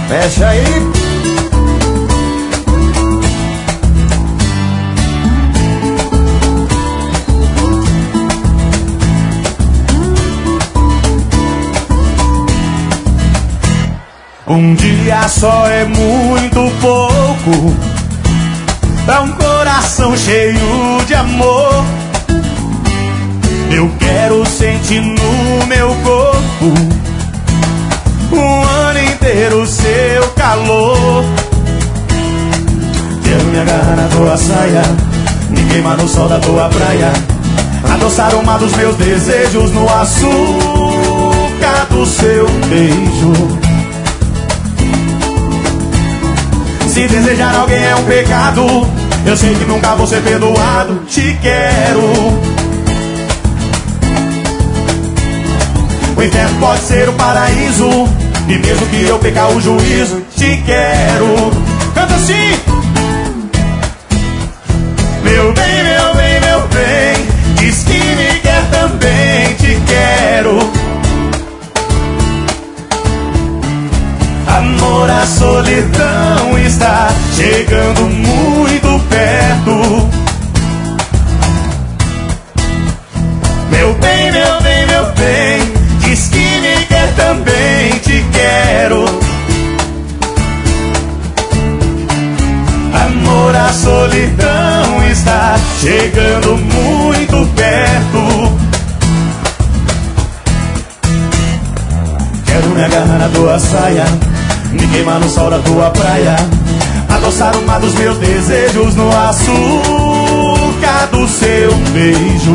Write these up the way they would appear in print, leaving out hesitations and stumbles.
Fecha aí. Um dia só é muito pouco pra um coração cheio de amor. Eu quero sentir no meu corpo um ano inteiro seu calor. Quero me agarrar na tua saia, me queimar no sol da tua praia, adoçar o mar dos meus desejos no açúcar do seu beijo. Se desejar alguém é um pecado, eu sei que nunca vou ser perdoado. Te quero. O inferno pode ser o paraíso, e mesmo que eu pecar o juízo, te quero. Canta assim. Meu bem, meu bem, meu bem, diz que me quer também, te quero. Amor, a solidão está chegando muito perto. Meu bem, meu bem, meu bem, diz que me quer também, te quero. Amor, a solidão está chegando muito perto. Quero me agarrar na tua saia, me queimar no sol da tua praia, adoçar o mar dos meus desejos no açúcar do seu beijo.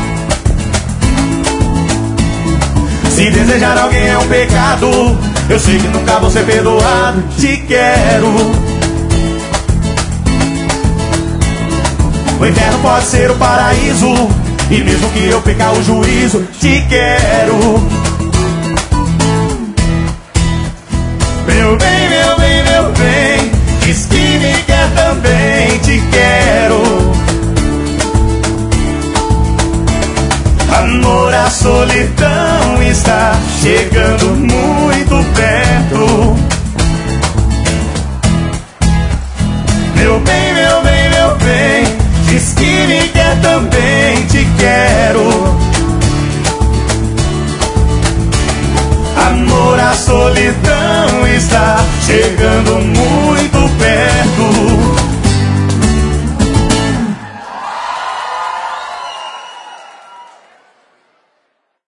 Se desejar alguém é um pecado, eu sei que nunca vou ser perdoado. Te quero. O inferno pode ser o paraíso, e mesmo que eu pecar o juízo, te quero. Meu bem, meu bem, meu bem, diz que me quer também, te quero. Amor, a solidão está chegando muito perto. Meu bem, meu bem, meu bem, diz que me quer também, te quero.